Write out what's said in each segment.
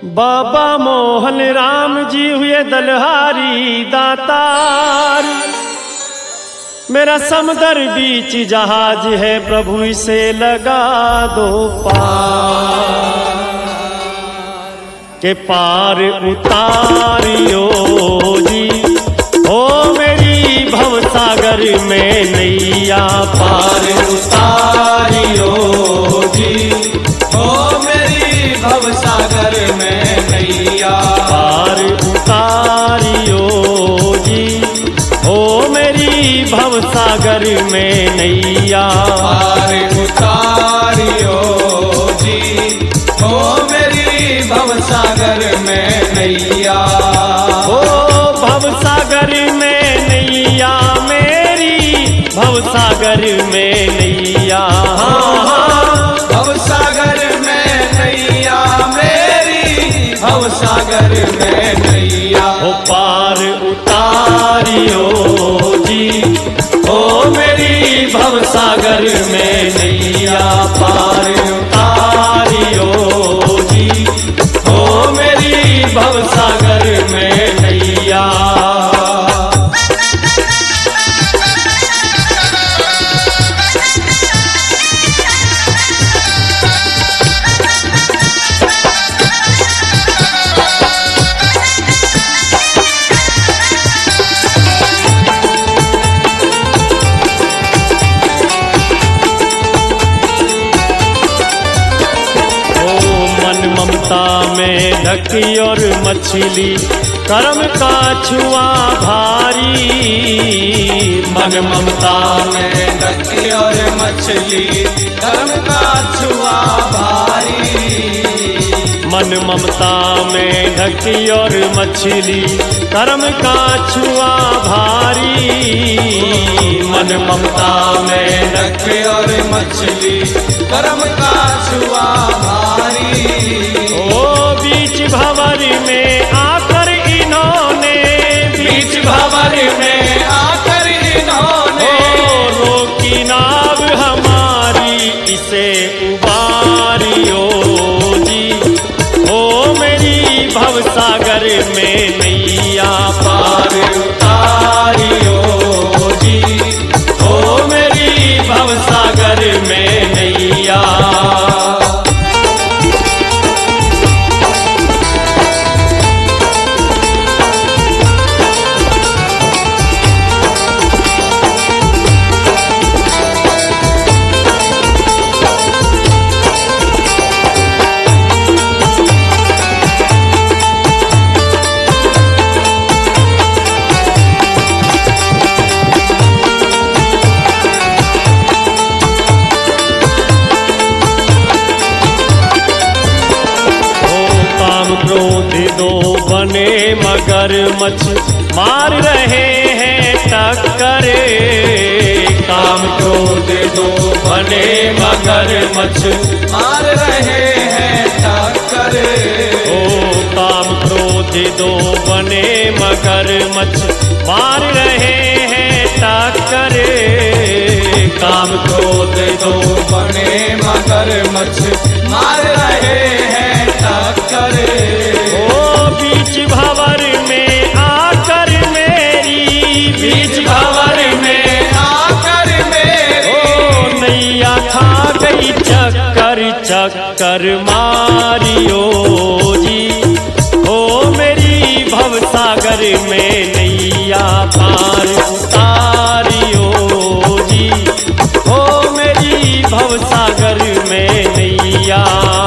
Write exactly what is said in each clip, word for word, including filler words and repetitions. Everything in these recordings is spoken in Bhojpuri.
बाबा मोहन राम जी हुए दलहारी दातार। मेरा समुद्र बीच जहाज है प्रभु इसे लगा दो पार के पार उतारियो जी। ओ मेरी भवसागर में नैया पार उतारियो जी। ओ मेरी भवसागर में नैया पार उतारियो जी। ओ मेरी भवसागर में नैया पार उतारियो जी। ओ मेरी भवसागर में नैया ओ भवसागर में नैया मेरी भवसागर में नैया। भवसागर में नैया मेरी भवसागर में नैया ओ पार उतारियो जी। ओ मेरी भवसागर में नैया पार उतारियो जी। ओ मेरी भवसागर में नैया। में ढकी और मछली कर्म का छुआ भारी। मन ममता में ढकी और मछली कर्म का छुआ भारी। मन ममता में ढकी और मछली कर्म का छुआ भारी। मन ममता में ढकी और मछली कर्म का छुआ भारी। ओ बीच भंवर में आकर इन्होंने बीच भंवर में आकर इन्होंने ओ रोकी नाव हमारी इसे उबारियो जी। ओ मेरी भवसागर में नैया पार उतारियो जी। ओ मेरी भवसागर में नैया। दो बने मगरमच्छ मार रहे हैं टक्करे। काम क्रोध दो बने मगरमच्छ मार रहे हैं टक्करे। ओ काम क्रोध दो बने मगरमच्छ मार रहे हैं टक्करे। काम क्रोध दो बने मगरमच्छ मार रहे हैं टक्करे। बीच भंवर में आकर मेरी बीच भंवर में आकर मेरी ओ नैया खा गई चक्कर चक्कर मारियो जी। ओ मेरी भवसागर में नैया पार उतारियो जी। ओ मेरी भवसागर में नैया।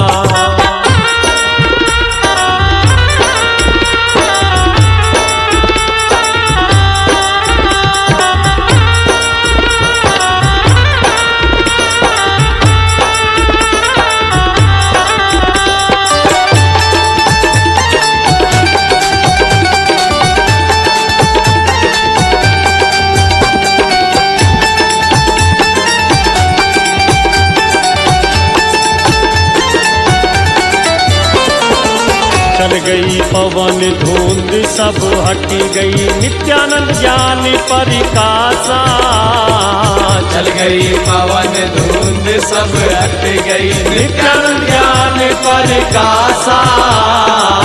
चल गई पवन धुंध सब हट गई नित्यानंद ज्ञान परिकाशा। चल गई पवन धुंध सब हट गई नित्यानंद ज्ञान परिकाशा।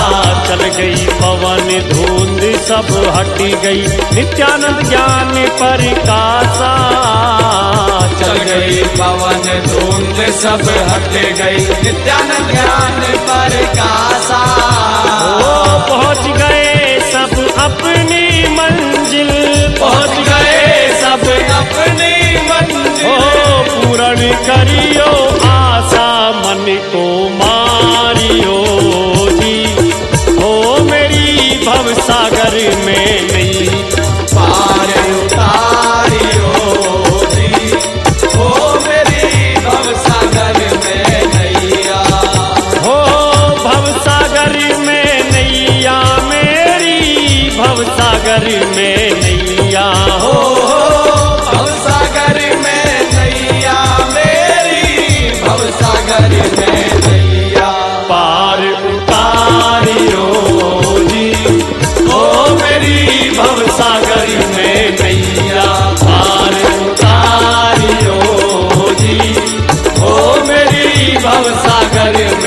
सब हट गई नित्यानंद ज्ञान प्रकाशा। चल गई पवन धुंध सब हट गई नित्यानंद ज्ञान प्रकाशा। ओ पहुँच गए सब अपनी मंजिल, पहुँच गए सब अपनी मंजिल। ओ पूर्ण करियो आशा मन को मारियो जी, ओ मेरी भव सागर में नहीं पार उतारियो जी, ओ मेरी भव सागर में नैया। हो भव सागर में नैया मेरी, भव सागर में नैया हो भव सागर में नैया मेरी, भव सागर में नैया। पार उतारियो जी, ओ मेरी भव सागर में नैया पार उतारियो जी, ओ मेरी भव सागर